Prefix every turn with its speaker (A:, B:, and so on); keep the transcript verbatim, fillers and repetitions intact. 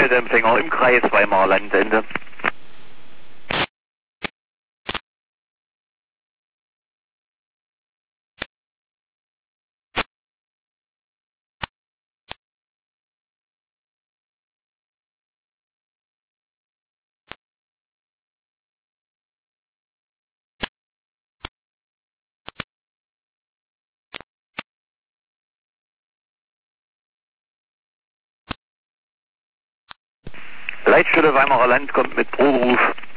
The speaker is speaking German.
A: Sendeempfänger im Kreis Weimarer Land, Ende. Leitstelle Weimarer Land kommt mit Proberuf.